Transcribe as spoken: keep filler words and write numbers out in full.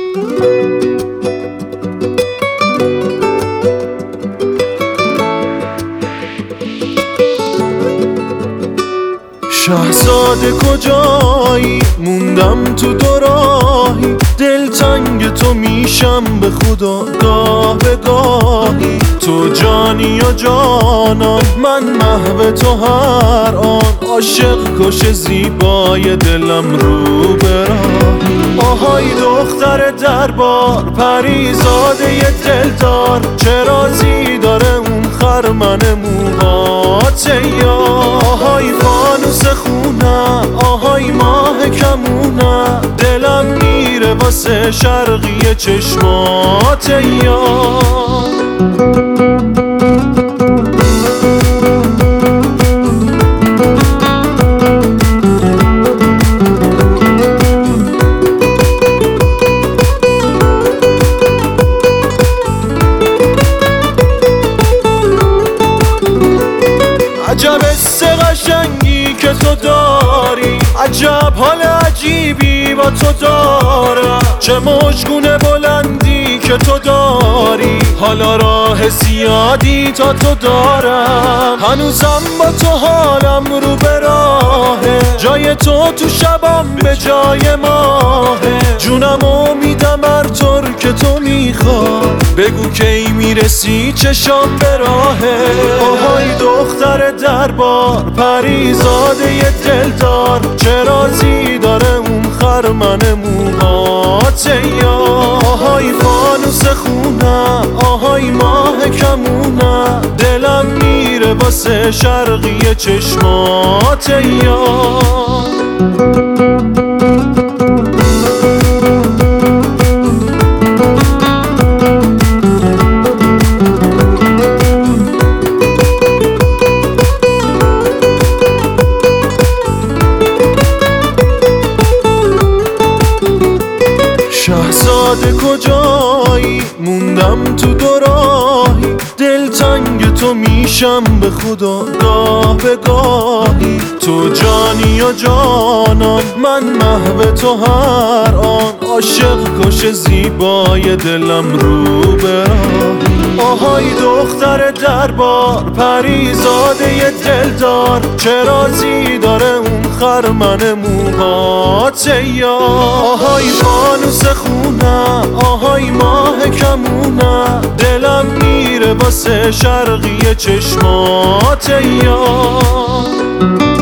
شهزاده کجایی؟ موندم تو دوراهی، دلتنگ تو میشم به خدا گاه به گاهی. تو جانی یا جانم، من محو تو هر آن، عاشق کش زیبای دلم رو براهی. آهای دختر دربار، پریزاده دلدار، چه رازی داره اون خرمن موهات یا؟ آهای فانوس خونم، آهای ماه کمونم، دلم میره واسه شرقی چشمات یا. عجب حس قشنگی که تو داری، عجب حال عجیبی با تو دارم، چه مشگونه بلندی که تو داری، حالا راه زیادی تا تو دارم. هنوزم با تو حالم رو به راهه، جای تو تو شبم به جای ماهه، جونمو میدم هر طور که تو میخوای، بگو کی میرسی چشام به راهه. آهای دختر دربار، پریزاده دلدار، چه رازی داره اون خرمن موهات یا؟ آهای فانوس خونم، آهای ماه کمونم، دلم میره واسه شرقی چشمات یا. شهزاده کجایی؟ موندم تو دوراهی، دلتنگ تو میشم به خدا گاه به گاهی. تو جانی یا جانم، من محو تو هر آن، عاشق کش زیبای دلم رو براهی. آهای دختر دربار، پریزاده دلدار، چه رازی داره اون خرمن موهات یا؟ آهای فانوس خونم، آهای ماه کمونم، دلم میره واسه شرقی چشمات یا.